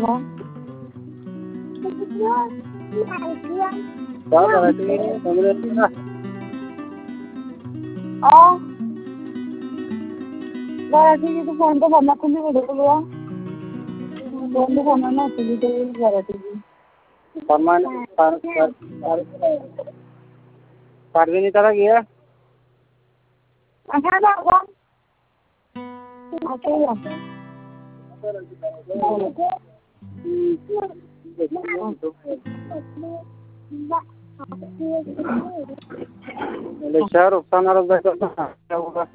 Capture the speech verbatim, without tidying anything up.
Đó là cái còn lên đó. Ờ. Bora ठीक तू phone तो भरना खुली वीडियो को लिया फोन तो भरना ना खुली तो जरा ठीक सामान पार पार पारवीन तरह गया अच्छा ना वो अच्छा या ले शहर उठाना रहा था क्या होगा